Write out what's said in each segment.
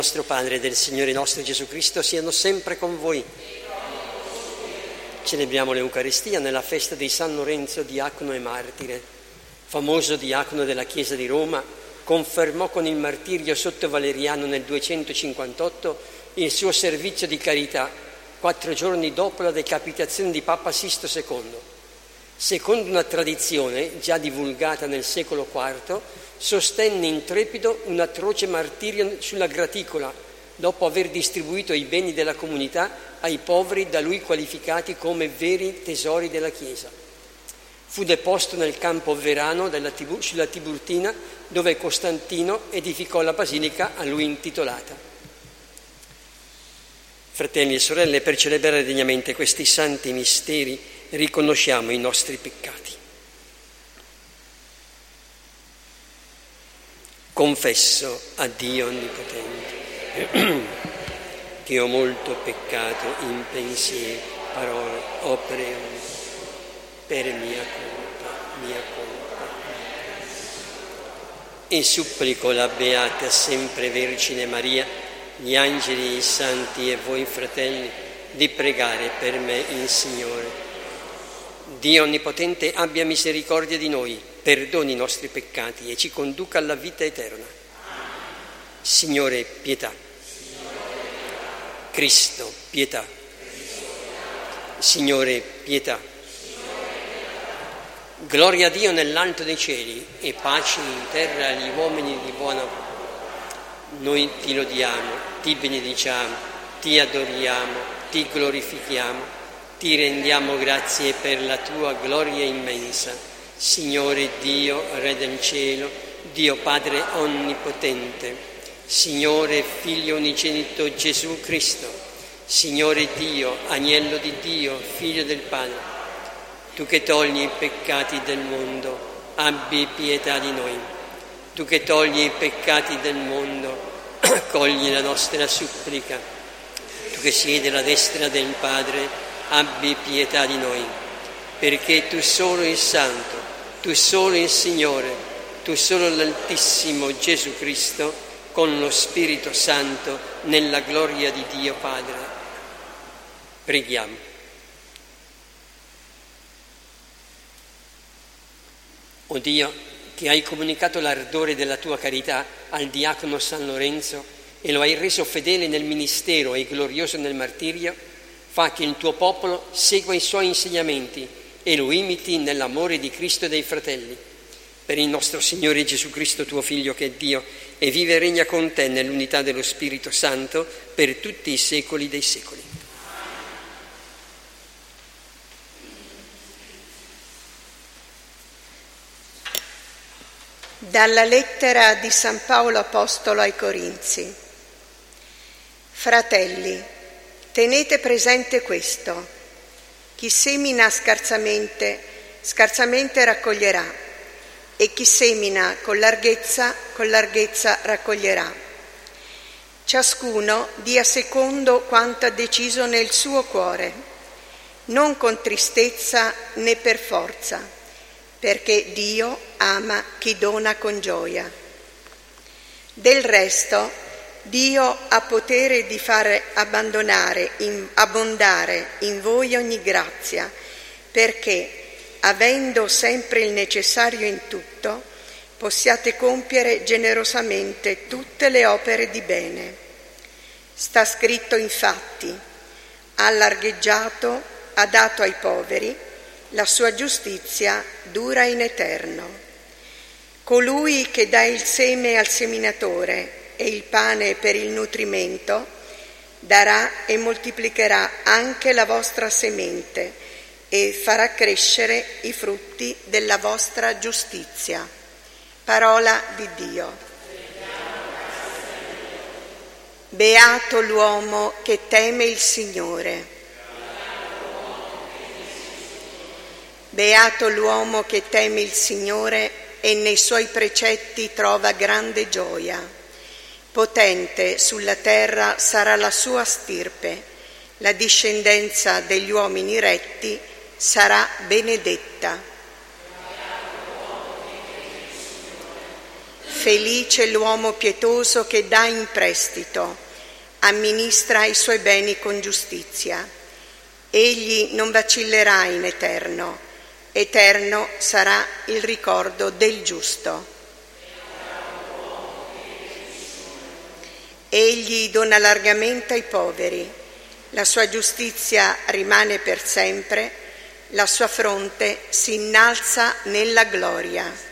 nostro Padre e del Signore nostro Gesù Cristo siano sempre con voi. Celebriamo l'Eucaristia nella festa di San Lorenzo, diacono e martire. Famoso diacono della Chiesa di Roma, confermò con il martirio sotto Valeriano nel 258 il suo servizio di carità, 4 giorni dopo la decapitazione di Papa Sisto II. Secondo una tradizione già divulgata nel secolo IV, sostenne intrepido un atroce martirio sulla graticola, dopo aver distribuito i beni della comunità ai poveri da lui qualificati come veri tesori della Chiesa. Fu deposto nel campo Verano sulla Tiburtina, dove Costantino edificò la basilica a lui intitolata. Fratelli e sorelle, per celebrare degnamente questi santi misteri, riconosciamo i nostri peccati. Confesso a Dio Onnipotente che ho molto peccato in pensiero, parole, opere e per mia colpa. E supplico la Beata sempre Vergine Maria, gli angeli, i santi e voi fratelli, di pregare per me il Signore. Dio Onnipotente abbia misericordia di noi, perdoni i nostri peccati e ci conduca alla vita eterna. Signore, pietà. Cristo, pietà. Signore, pietà. Gloria a Dio nell'alto dei cieli e pace in terra agli uomini di buona volontà. Noi ti lodiamo, ti benediciamo, ti adoriamo, ti glorifichiamo, ti rendiamo grazie per la tua gloria immensa. Signore Dio, Re del cielo, Dio Padre Onnipotente, Signore Figlio unigenito Gesù Cristo, Signore Dio, Agnello di Dio, Figlio del Padre, tu che togli i peccati del mondo, abbi pietà di noi. Tu che togli i peccati del mondo, accogli la nostra supplica. Tu che siedi alla destra del Padre, abbi pietà di noi, perché tu solo il Santo, tu solo il Signore, tu solo l'Altissimo Gesù Cristo, con lo Spirito Santo, nella gloria di Dio Padre. Preghiamo. O Dio, che hai comunicato l'ardore della tua carità al diacono San Lorenzo e lo hai reso fedele nel ministero e glorioso nel martirio, fa che il tuo popolo segua i suoi insegnamenti e lo imiti nell'amore di Cristo e dei fratelli. Per il nostro Signore Gesù Cristo, tuo Figlio, che è Dio, e vive e regna con te nell'unità dello Spirito Santo per tutti i secoli dei secoli. Dalla lettera di San Paolo Apostolo ai Corinzi. Fratelli, tenete presente questo: chi semina scarsamente, scarsamente raccoglierà, e chi semina con larghezza raccoglierà. Ciascuno dia secondo quanto ha deciso nel suo cuore, non con tristezza né per forza, perché Dio ama chi dona con gioia. Del resto, Dio ha potere di fare abbondare in voi ogni grazia, perché, avendo sempre il necessario in tutto, possiate compiere generosamente tutte le opere di bene. Sta scritto infatti: ha largheggiato, ha dato ai poveri, la sua giustizia dura in eterno. Colui che dà il seme al seminatore e il pane per il nutrimento, darà e moltiplicherà anche la vostra semente e farà crescere i frutti della vostra giustizia. Parola di Dio. Beato l'uomo che teme il Signore. Beato l'uomo che teme il Signore e nei suoi precetti trova grande gioia. Potente sulla terra sarà la sua stirpe, la discendenza degli uomini retti sarà benedetta. Felice l'uomo pietoso che dà in prestito, amministra i suoi beni con giustizia. Egli non vacillerà in eterno, eterno sarà il ricordo del giusto. Egli dona largamente ai poveri, la sua giustizia rimane per sempre, la sua fronte si innalza nella gloria.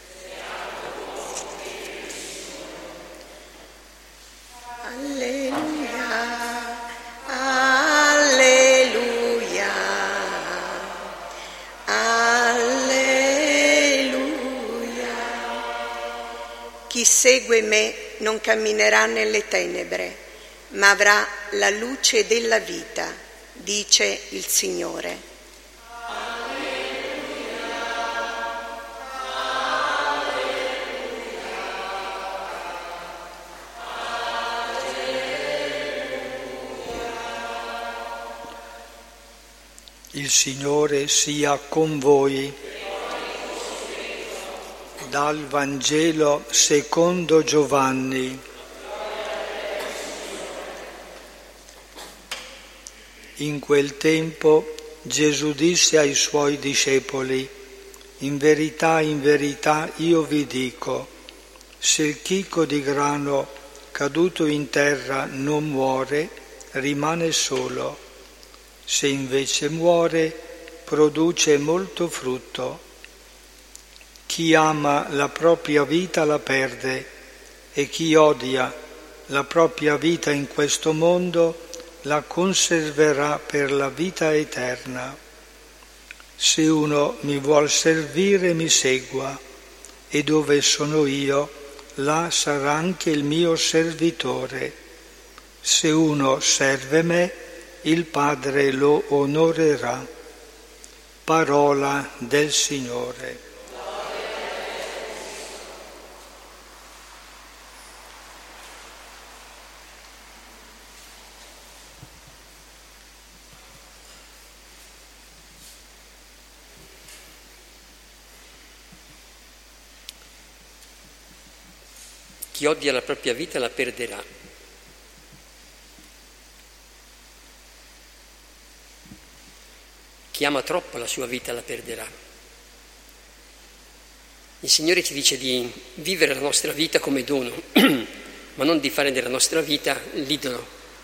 Alleluia, alleluia, alleluia. Chi segue me non camminerà nelle tenebre, ma avrà la luce della vita, dice il Signore. Il Signore sia con voi. Dal Vangelo secondo Giovanni. In quel tempo Gesù disse ai suoi discepoli: in verità, io vi dico, se il chicco di grano caduto in terra non muore, rimane solo. Se invece muore, produce molto frutto. Chi ama la propria vita la perde, e chi odia la propria vita in questo mondo la conserverà per la vita eterna. Se uno mi vuol servire, mi segua, e dove sono io, là sarà anche il mio servitore. Se uno serve me, il Padre lo onorerà. Parola del Signore. Chi odia la propria vita la perderà. Chi ama troppo la sua vita la perderà. Il Signore ci dice di vivere la nostra vita come dono, ma non di fare della nostra vita l'idolo.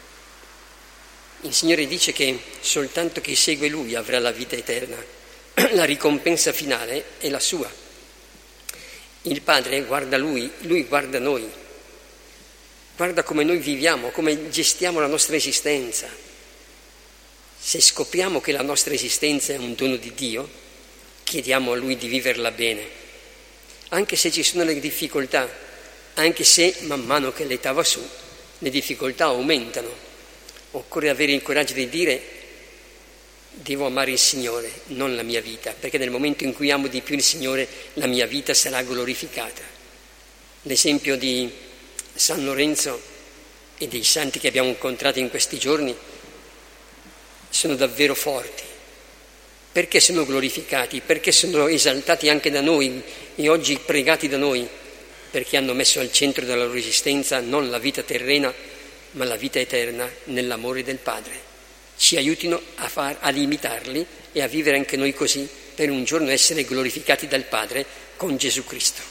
Il Signore dice che soltanto chi segue Lui avrà la vita eterna. La ricompensa finale è la sua. Il Padre guarda Lui guarda noi. Guarda come noi viviamo, come gestiamo la nostra esistenza. Se scopriamo che la nostra esistenza è un dono di Dio, chiediamo a Lui di viverla bene, anche se ci sono le difficoltà, anche se man mano che l'età va su, le difficoltà aumentano. Occorre avere il coraggio di dire: devo amare il Signore, non la mia vita, perché nel momento in cui amo di più il Signore, la mia vita sarà glorificata. L'esempio di San Lorenzo e dei santi che abbiamo incontrato in questi giorni sono davvero forti. Perché sono glorificati? Perché sono esaltati anche da noi e oggi pregati da noi? Perché hanno messo al centro della loro esistenza non la vita terrena, ma la vita eterna nell'amore del Padre. Ci aiutino ad imitarli e a vivere anche noi così, per un giorno essere glorificati dal Padre con Gesù Cristo.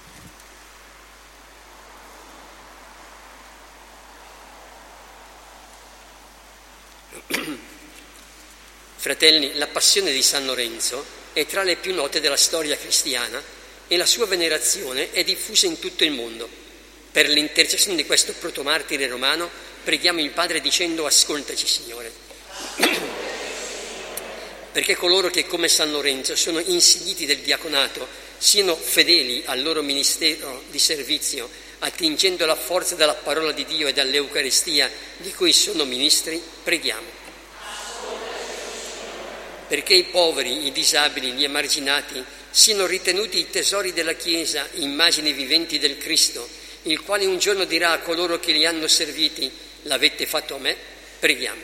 Fratelli, la passione di San Lorenzo è tra le più note della storia cristiana e la sua venerazione è diffusa in tutto il mondo. Per l'intercessione di questo protomartire romano preghiamo il Padre dicendo: ascoltaci, Signore. Perché coloro che come San Lorenzo sono insigniti del diaconato siano fedeli al loro ministero di servizio, attingendo la forza dalla parola di Dio e dall'Eucaristia di cui sono ministri, preghiamo. Perché i poveri, i disabili, gli emarginati siano ritenuti i tesori della Chiesa, immagini viventi del Cristo, il quale un giorno dirà a coloro che li hanno serviti: l'avete fatto a me, preghiamo.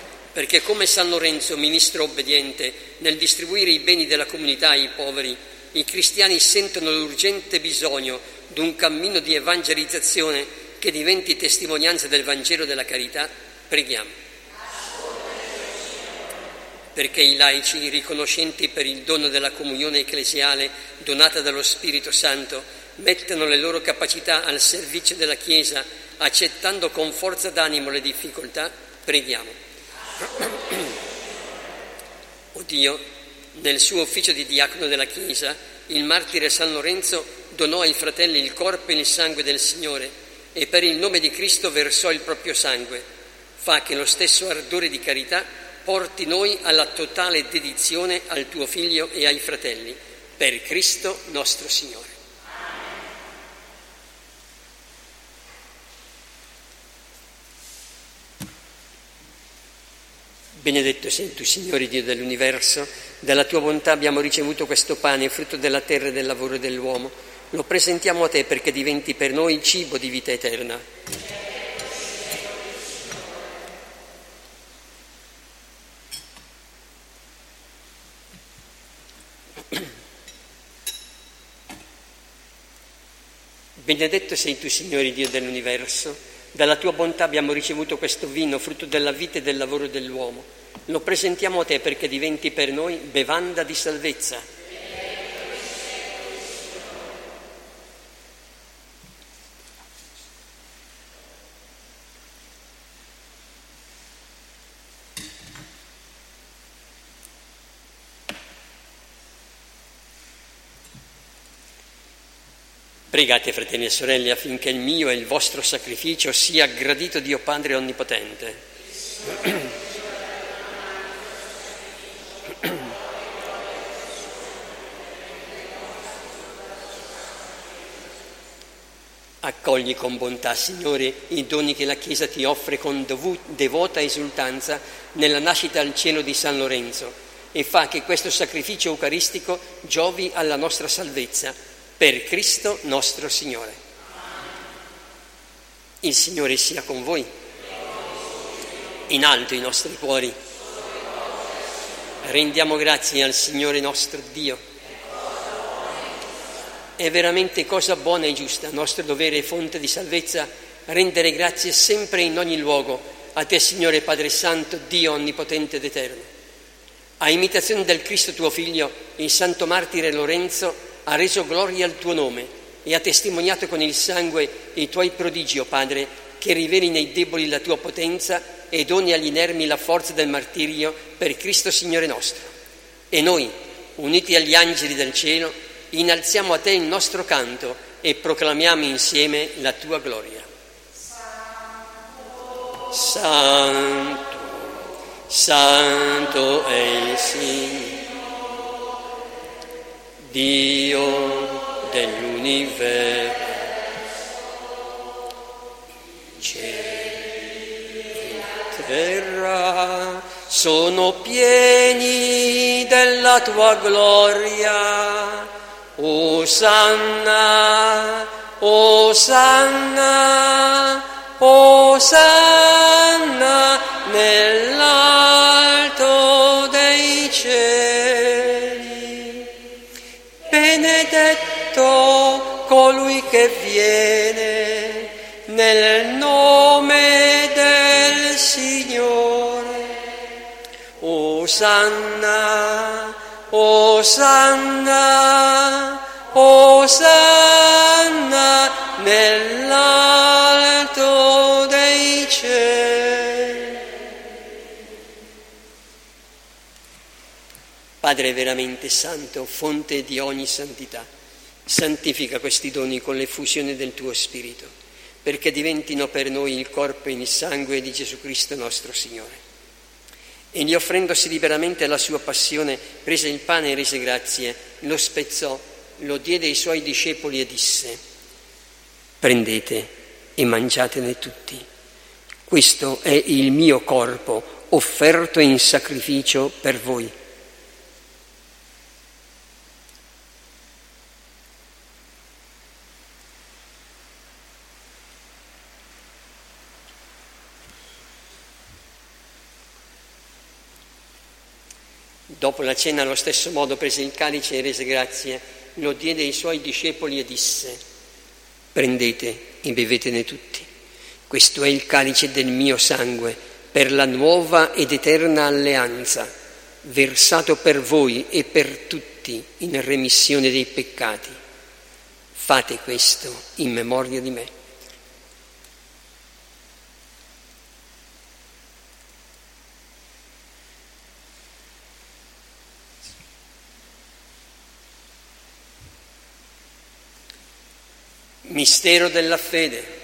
Perché come San Lorenzo, ministro obbediente, nel distribuire i beni della comunità ai poveri, i cristiani sentono l'urgente bisogno di un cammino di evangelizzazione che diventi testimonianza del Vangelo della carità, preghiamo. Perché i laici, riconoscenti per il dono della comunione ecclesiale donata dallo Spirito Santo, mettano le loro capacità al servizio della Chiesa, accettando con forza d'animo le difficoltà, preghiamo. O Dio, nel suo ufficio di diacono della Chiesa, il martire San Lorenzo donò ai fratelli il corpo e il sangue del Signore e per il nome di Cristo versò il proprio sangue. Fa che lo stesso ardore di carità porti noi alla totale dedizione al tuo Figlio e ai fratelli, per Cristo nostro Signore. Benedetto sei tu, Signore Dio dell'universo, dalla tua bontà abbiamo ricevuto questo pane, frutto della terra e del lavoro dell'uomo. Lo presentiamo a te perché diventi per noi cibo di vita eterna. Benedetto sei tu, Signore Dio dell'universo, dalla tua bontà abbiamo ricevuto questo vino, frutto della vita e del lavoro dell'uomo. Lo presentiamo a te perché diventi per noi bevanda di salvezza. Pregate, fratelli e sorelle, affinché il mio e il vostro sacrificio sia gradito Dio Padre Onnipotente. Accogli con bontà, Signore, i doni che la Chiesa ti offre con devota esultanza nella nascita al cielo di San Lorenzo e fa che questo sacrificio eucaristico giovi alla nostra salvezza. Per Cristo nostro Signore. Il Signore sia con voi. In alto i nostri cuori. Rendiamo grazie al Signore nostro Dio. È veramente cosa buona e giusta, nostro dovere e fonte di salvezza, rendere grazie sempre e in ogni luogo a te, Signore Padre Santo, Dio onnipotente ed eterno. A imitazione del Cristo tuo Figlio, il santo martire Lorenzo ha reso gloria al tuo nome e ha testimoniato con il sangue i tuoi prodigi, o Padre, che riveli nei deboli la tua potenza e doni agli inermi la forza del martirio per Cristo Signore nostro. E noi, uniti agli angeli del cielo, innalziamo a te il nostro canto e proclamiamo insieme la tua gloria. Santo, Santo è il Signore, Dio dell'universo, cieli e terra sono pieni della tua gloria. Osanna, Osanna, Osanna nell'alto dei cieli. Benedetto colui che viene nel nome del Signore. Osanna, Osanna, Osanna nell'alto dei cieli. Padre veramente santo, fonte di ogni santità, santifica questi doni con l'effusione del tuo Spirito, perché diventino per noi il corpo e il sangue di Gesù Cristo nostro Signore. Egli, offrendosi liberamente alla sua passione, prese il pane e rese grazie, lo spezzò, lo diede ai suoi discepoli e disse: prendete e mangiatene tutti. Questo è il mio corpo offerto in sacrificio per voi. Dopo la cena, allo stesso modo, prese il calice e rese grazie, lo diede ai suoi discepoli e disse: prendete e bevetene tutti. Questo è il calice del mio sangue per la nuova ed eterna alleanza, versato per voi e per tutti in remissione dei peccati. Fate questo in memoria di me. Mistero della fede.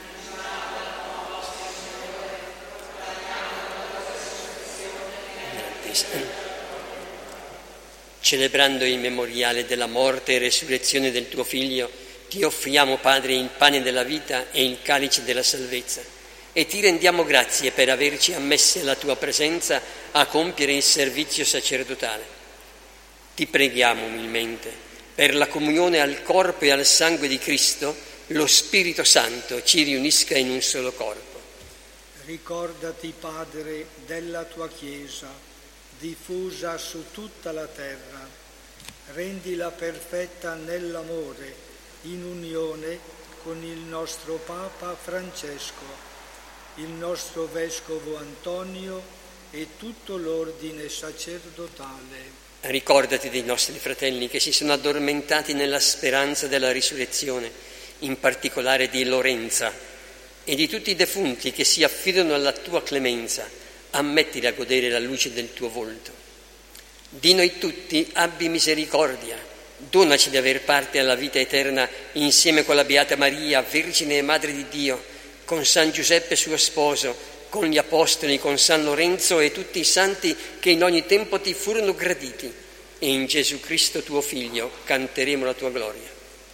Celebrando il memoriale della morte e resurrezione del tuo Figlio, ti offriamo, Padre, il pane della vita e il calice della salvezza e ti rendiamo grazie per averci ammessi alla tua presenza a compiere il servizio sacerdotale. Ti preghiamo umilmente per la comunione al corpo e al sangue di Cristo, lo Spirito Santo ci riunisca in un solo corpo. Ricordati, Padre, della tua Chiesa, diffusa su tutta la terra. Rendila perfetta nell'amore, in unione con il nostro Papa Francesco, il nostro Vescovo Antonio e tutto l'ordine sacerdotale. Ricordati dei nostri fratelli che si sono addormentati nella speranza della risurrezione, in particolare di Lorenza, e di tutti i defunti che si affidano alla tua clemenza. Ammettili a godere la luce del tuo volto. Di noi tutti abbi misericordia, donaci di aver parte alla vita eterna insieme con la Beata Maria, Vergine e Madre di Dio, con San Giuseppe suo sposo, con gli Apostoli, con San Lorenzo e tutti i santi che in ogni tempo ti furono graditi, e in Gesù Cristo tuo Figlio canteremo la tua gloria.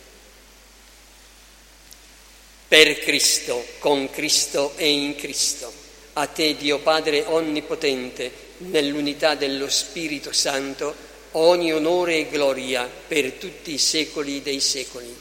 Per Cristo, con Cristo e in Cristo, a te, Dio Padre Onnipotente, nell'unità dello Spirito Santo, ogni onore e gloria per tutti i secoli dei secoli.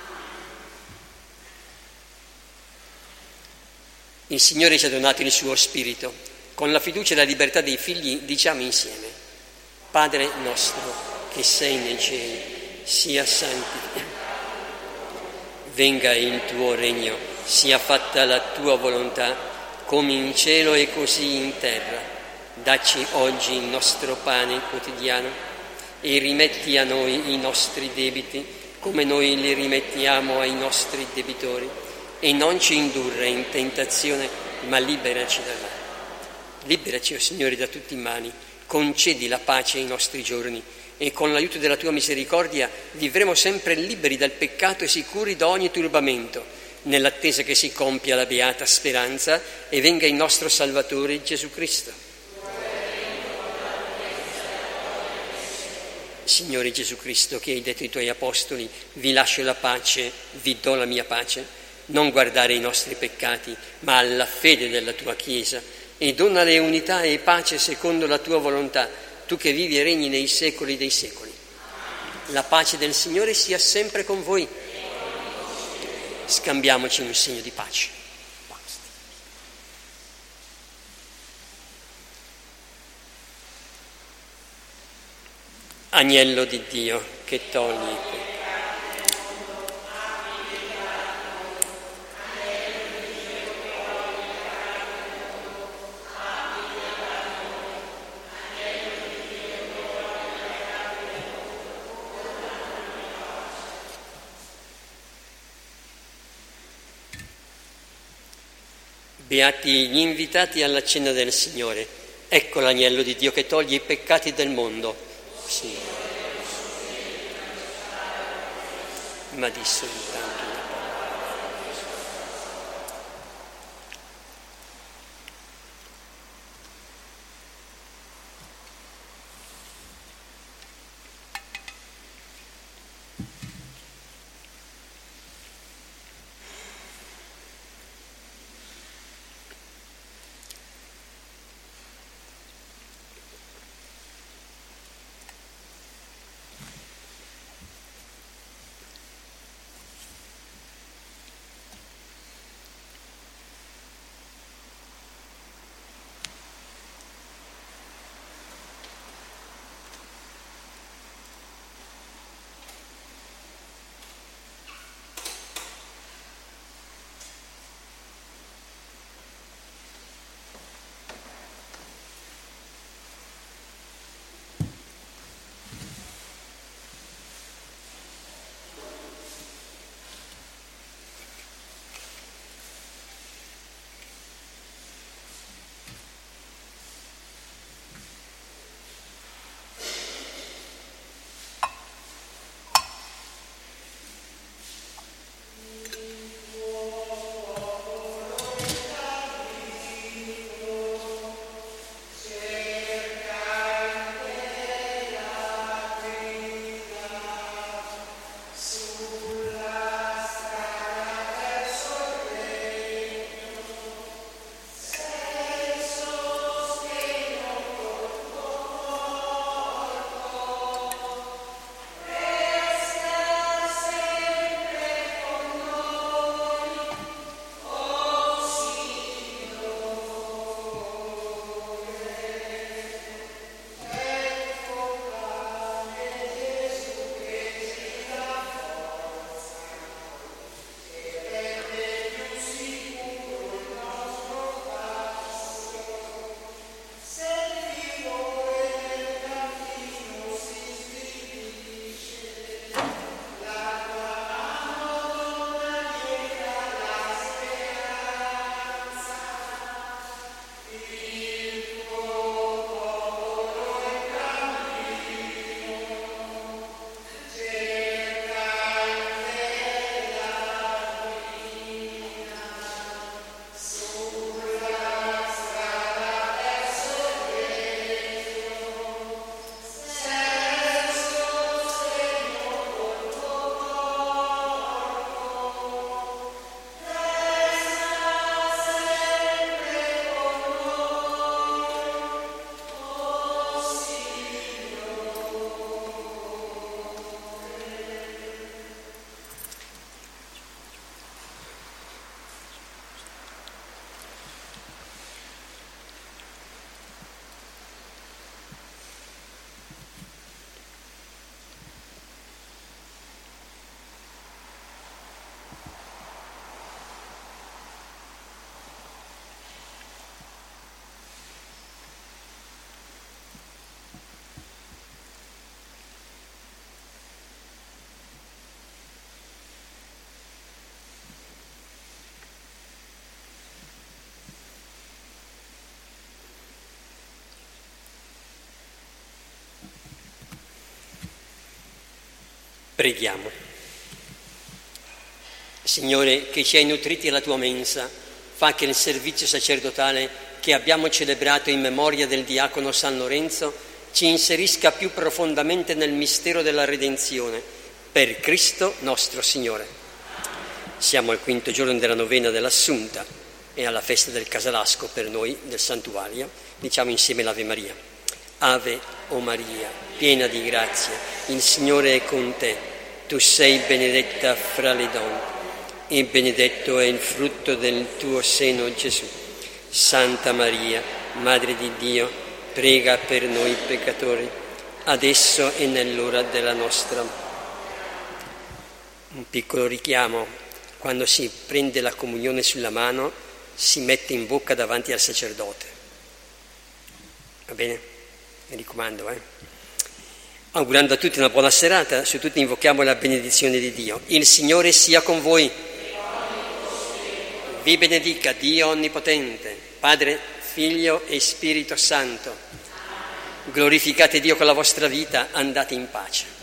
Il Signore ci ha donato il suo Spirito. Con la fiducia e la libertà dei figli diciamo insieme: Padre nostro che sei nei cieli, sia santificato. Venga il tuo regno, sia fatta la tua volontà, come in cielo e così in terra. Dacci oggi il nostro pane quotidiano e rimetti a noi i nostri debiti, come noi li rimettiamo ai nostri debitori. E non ci indurre in tentazione, ma liberaci dal male. Liberaci, o Signore, da tutti i mali, concedi la pace ai nostri giorni e con l'aiuto della tua misericordia vivremo sempre liberi dal peccato e sicuri da ogni turbamento, nell'attesa che si compia la beata speranza e venga il nostro Salvatore Gesù Cristo. Signore Gesù Cristo, che hai detto ai tuoi apostoli: vi lascio la pace, vi do la mia pace, non guardare i nostri peccati, ma alla fede della tua Chiesa, e donale unità e pace secondo la tua volontà, tu che vivi e regni nei secoli dei secoli. La pace del Signore sia sempre con voi. Scambiamoci un segno di pace. Agnello di Dio che togli i peccati. Beati gli invitati alla cena del Signore. Ecco l'agnello di Dio che toglie i peccati del mondo. Sì. Ma di soltanto una parola. Preghiamo. Signore, che ci hai nutriti alla tua mensa, fa che il servizio sacerdotale che abbiamo celebrato in memoria del diacono San Lorenzo ci inserisca più profondamente nel mistero della redenzione, per Cristo nostro Signore. Siamo al 5° giorno della novena dell'Assunta e alla festa del Casalasco per noi del Santuario. Diciamo insieme l'Ave Maria. Ave, o Maria, piena di grazia, il Signore è con te. Tu sei benedetta fra le donne e benedetto è il frutto del tuo seno, Gesù. Santa Maria, Madre di Dio, prega per noi peccatori, adesso e nell'ora della nostra morte. Un piccolo richiamo: quando si prende la comunione sulla mano, si mette in bocca davanti al sacerdote. Va bene? Mi raccomando, Augurando a tutti una buona serata, su tutti invochiamo la benedizione di Dio. Il Signore sia con voi. Vi benedica Dio Onnipotente, Padre, Figlio e Spirito Santo. Glorificate Dio con la vostra vita, andate in pace.